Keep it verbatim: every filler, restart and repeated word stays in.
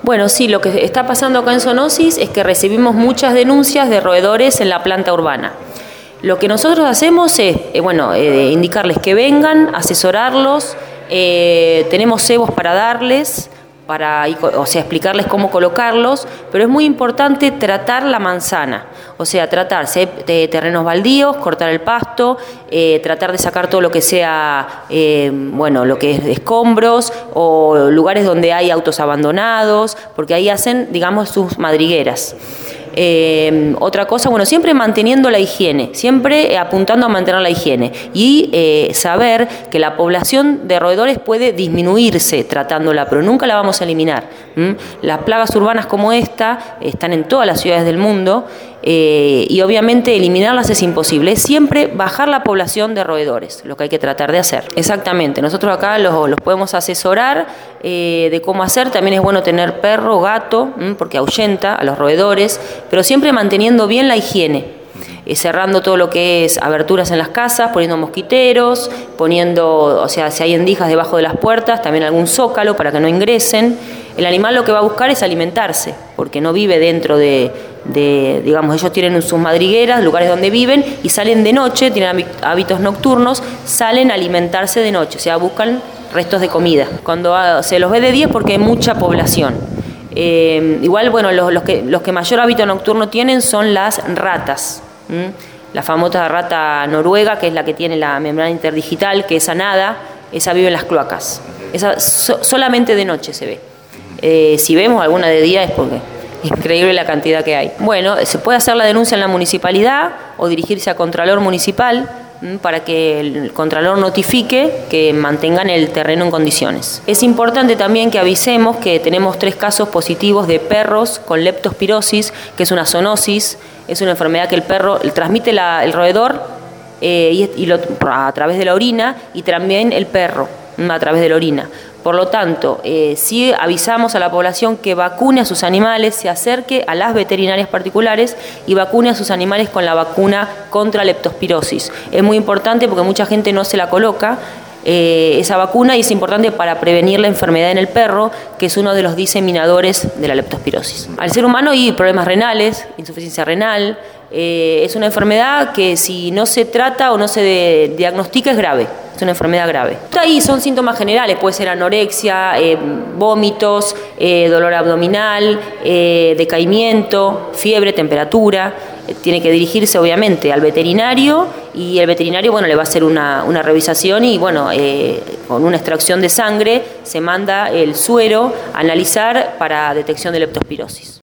Bueno, sí, lo que está pasando acá en Zoonosis es que recibimos muchas denuncias de roedores en la planta urbana. Lo que nosotros hacemos es, eh, bueno, eh, indicarles que vengan, asesorarlos, eh, tenemos cebos para darles, para, o sea, explicarles cómo colocarlos, pero es muy importante tratar la manzana, o sea, tratarse de terrenos baldíos, cortar el pasto, eh, tratar de sacar todo lo que sea, eh, bueno, lo que es escombros o lugares donde hay autos abandonados, porque ahí hacen, digamos, sus madrigueras. Eh, otra cosa, bueno, siempre manteniendo la higiene, siempre eh, apuntando a mantener la higiene y eh, saber que la población de roedores puede disminuirse tratándola, pero nunca la vamos a eliminar. ¿Mm? Las plagas urbanas como esta están en todas las ciudades del mundo eh, y obviamente eliminarlas es imposible, es siempre bajar la población de roedores, lo que hay que tratar de hacer. Exactamente, nosotros acá los, los podemos asesorar eh, de cómo hacer, también es bueno tener perro, gato, ¿m? Porque ahuyenta a los roedores, pero siempre manteniendo bien la higiene, eh, cerrando todo lo que es aberturas en las casas, poniendo mosquiteros, poniendo, o sea, si hay endijas debajo de las puertas, también algún zócalo para que no ingresen. El animal lo que va a buscar es alimentarse, porque no vive dentro de, de digamos, ellos tienen sus madrigueras, lugares donde viven, y salen de noche, tienen hábitos nocturnos, salen a alimentarse de noche, o sea, buscan restos de comida. Cuando ah, se los ve de día es porque hay mucha población. Eh, igual, bueno, los, los, que, los que mayor hábito nocturno tienen son las ratas. ¿Mm? La famosa rata noruega, que es la que tiene la membrana interdigital, que esa nada, esa vive en las cloacas. Esa so, solamente de noche se ve. Eh, si vemos alguna de día es porque es increíble la cantidad que hay. Bueno, se puede hacer la denuncia en la municipalidad o dirigirse a Contralor Municipal para que el Contralor notifique que mantengan el terreno en condiciones. Es importante también que avisemos que tenemos tres casos positivos de perros con leptospirosis, que es una zoonosis, es una enfermedad que el perro transmite la, el roedor eh, y, y lo, a través de la orina y también el perro a través de la orina. Por lo tanto, eh, sí avisamos a la población que vacune a sus animales, se acerque a las veterinarias particulares y vacune a sus animales con la vacuna contra leptospirosis. Es muy importante porque mucha gente no se la coloca eh, esa vacuna y es importante para prevenir la enfermedad en el perro, que es uno de los diseminadores de la leptospirosis. Al ser humano hay problemas renales, insuficiencia renal, eh, es una enfermedad que si no se trata o no se de, diagnostica es grave. Es una enfermedad grave. Ahí son síntomas generales, puede ser anorexia, eh, vómitos, eh, dolor abdominal, eh, decaimiento, fiebre, temperatura. Eh, tiene que dirigirse obviamente al veterinario y el veterinario, bueno, le va a hacer una, una revisación y bueno, eh, con una extracción de sangre se manda el suero a analizar para detección de leptospirosis.